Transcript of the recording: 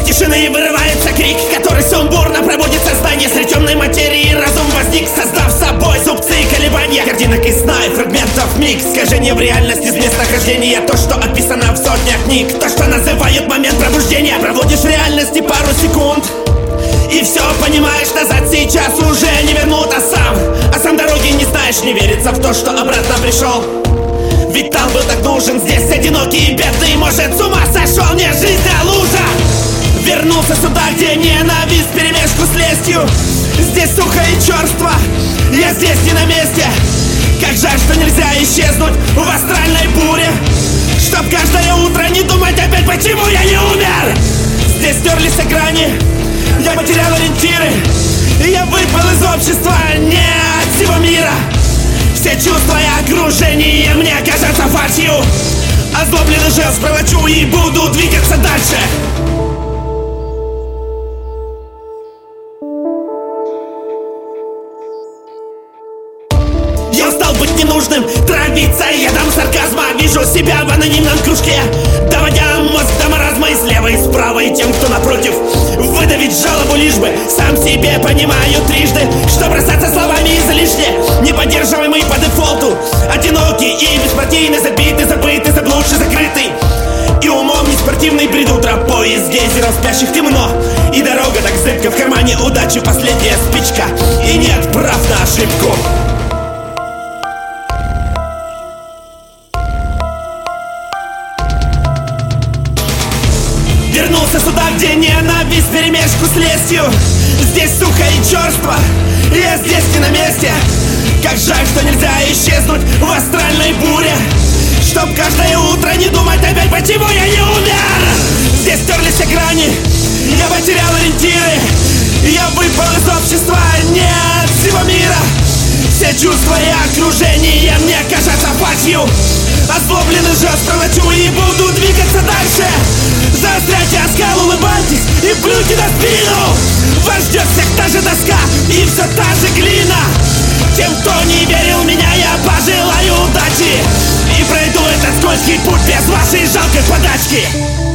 тишины вырывается крик, который сумбурно пробудит сознание. Среди темной материи разум возник, создав собой зубцы и колебания картинок и сна и фрагментов миг. Искажение в реальности с местохождения. То, что описано в сотнях книг, то, что называют момент пробуждения. Проводишь в реальности пару секунд и все понимаешь, назад сейчас уже не вернут. А сам дороги не знаешь, не верится в то, что обратно пришел. Ведь там был так нужен, здесь одинокий и бедный. Может, с ума сошел, не жизнь, а лужа. Вернулся сюда, где ненависть вперемешку с лестью. Здесь сухо и черство, я здесь не на месте. Как жаль, что нельзя исчезнуть в астральной буре, чтоб каждое утро не думать опять, почему я не умер. Здесь стерлись грани, я потерял ориентиры. Я выпал из общества, не от всего мира. Все чувства и окружение мне кажется фальшью. Озлобленный жест пролочу и буду двигаться дальше. Я устал быть ненужным, травиться ядом сарказма. Вижу себя в анонимном кружке, доводя мозг до маразма. И слева, и справа, и тем, кто напротив, выдавить жалобу, лишь бы сам себе понимаю трижды, что бросаться словами излишне. Неподдерживаемый по дефолту, одинокий и беспартийный, забитый, забытый, заблудший, закрытый. И умом неспортивный бреду тропой из гейзеров спящих темно. И дорога так зыбка, в кармане удачи последняя спичка. И нет прав на ошибку. Вернулся сюда, где ненависть вперемешку с лестью. Здесь сухо и черство, я здесь не на месте. Как жаль, что нельзя исчезнуть в астральной буре, чтоб каждое утро не думать опять, почему я не умер. Здесь стерлись грани, я потерял ориентиры. Я выпал из общества, не от всего мира. Все чувства и окружение мне кажется фальшью. Озлобленный жест пролочу и буду двигаться дальше. Заостряйте оскал, улыбайтесь и плюйте на спину. Вас ждет всех та же доска и все та же глина. Тем, кто не верил в меня, я пожелаю удачи и пройду этот скользкий путь без вашей жалкой подачки.